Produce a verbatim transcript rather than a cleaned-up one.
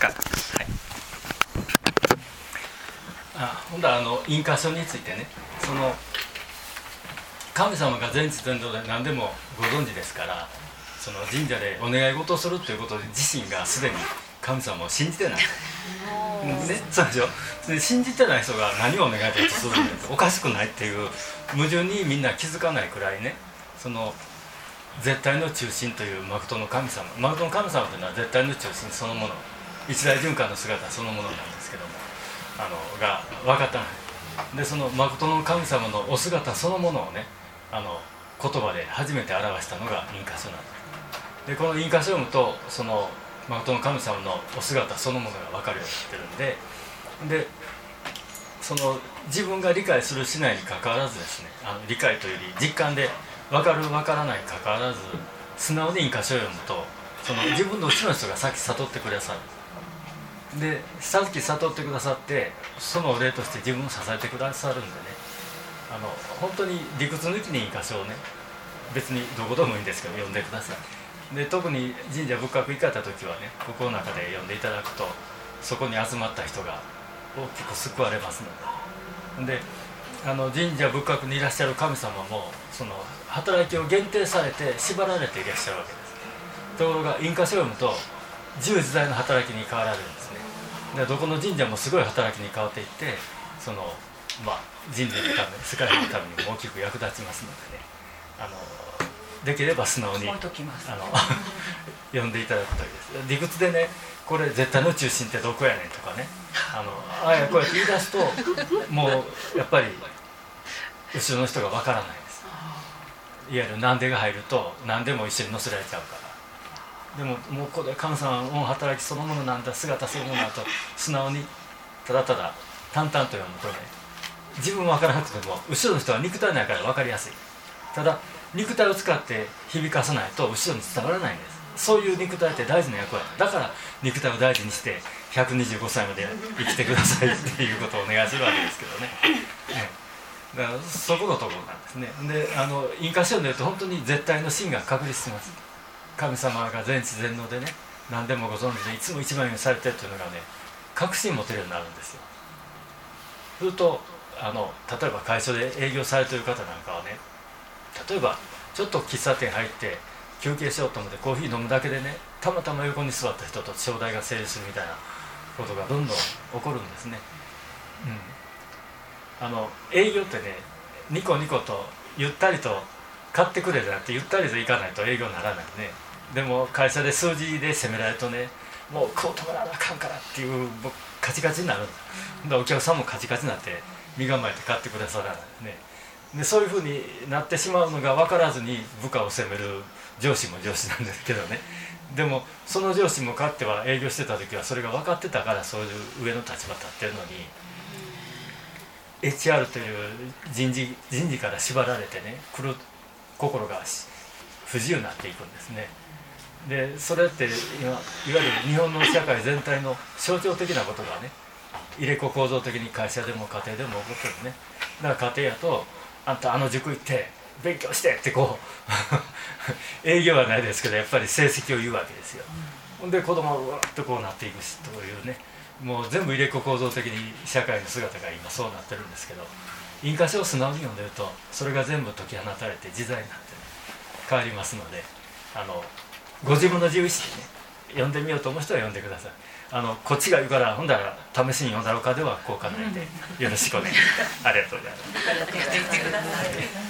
か。はい、あほんだらあの印箇所についてね、その神様が全知全能で何でもご存知ですから、その神社でお願い事をするということで自身がすでに神様を信じてない、ね、そうでしょ。で信じてない人が何をお願い事するんですおかしくないっていう矛盾にみんな気づかないくらいね、その絶対の中心という誠の神様、誠の神様というのは絶対の中心そのもの、一大循環の姿そのものなんですけども、あのが分かったない。でその誠の神様のお姿そのものをね、あの言葉で初めて表したのが印箇所なんです。でこの印箇所を読むとその誠の神様のお姿そのものが分かるようになってるんで、でその自分が理解するしないにかかわらずですね、あの理解というより実感で分かる分からないにかかわらず素直に印箇所を読むとその自分の後ろの人が先悟ってくださる。でさっき悟ってくださってそのお礼として自分を支えてくださるんでね、あの本当に理屈抜きに印箇所をね、別にどこでもいいんですけど読んでください。で特に神社仏閣行かれた時はね、ここの中で読んでいただくとそこに集まった人が大きく救われますので、であの神社仏閣にいらっしゃる神様もその働きを限定されて縛られていらっしゃるわけです。ところが印箇所を読むと自由自在の働きに変わられるんですね。でどこの神社もすごい働きに変わっていって、そのまあ人類のため世界のためにも大きく役立ちますのでね、あのできれば素直にあの読んでいただくといいです。理屈でね、これ絶対の中心ってどこやねんとかね、あのあやこうやって言い出すともうやっぱり後ろの人がわからないです。いわゆるなんでが入ると何でも一緒に乗せられちゃうから。でももうこれ神様の働きそのものなんだ、姿そのものだと素直にただただ淡々と読むとね、自分は分からなくても後ろの人は肉体ないから分かりやすい。ただ肉体を使って響かさないと後ろに伝わらないんです。そういう肉体って大事な役割だから肉体を大事にしてひゃくにじゅうごさいまで生きてくださいっていうことをお願いするわけですけどね。だからそこのところなんですね。であの印箇所でいうと本当に絶対の真が確立します。神様が全知全能でね、何でもご存知でいつも一番にされてるというのがね、確信持てるようになるんですよ。するとあの例えば会社で営業されている方なんかはね、例えばちょっと喫茶店入って休憩しようと思ってコーヒー飲むだけでね、たまたま横に座った人と商談が成立するみたいなことがどんどん起こるんですね。うん、あの営業ってね、ニコニコとゆったりと買ってくれじゃなくてゆったりといかないと営業にならないね。でも会社で数字で責められるとね、もうこう止めらなあかんからっていうもうカチカチになるんです。でお客さんもカチカチになって身構えて買ってくださらないね。でそういうふうになってしまうのが分からずに部下を責める上司も上司なんですけどね。でもその上司もかっては営業してた時はそれが分かってたからそういう上の立場立ってるのに、 エイチアール という人事人事から縛られてね、来る心が不自由になっていくんですね。でそれって今いわゆる日本の社会全体の象徴的なことがね、入れ子構造的に会社でも家庭でも起こってるね。だから家庭やとあんたあの塾行って勉強してってこう営業はないですけどやっぱり成績を言うわけですよ。ほんで子供はうわっとこうなっていくしというね、もう全部入れ子構造的に社会の姿が今そうなってるんですけど、印箇所を素直に読んでるとそれが全部解き放たれて自在になって、ね、変わりますので、あのご自分の自由意志でね読んでみようと思う人は読んでください。あのこっちが言うからほんだら試しに読んだろうかでは効果ないんでよろしくお願いします。ありがとうございます。